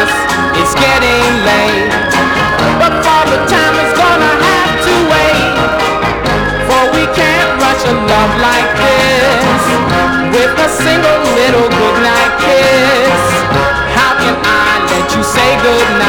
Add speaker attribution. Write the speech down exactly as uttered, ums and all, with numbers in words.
Speaker 1: us, it's getting late. But Father Time is gonna have to wait, for we can't rush a love like this with a single little goodnight kiss. How can I let you say goodnight?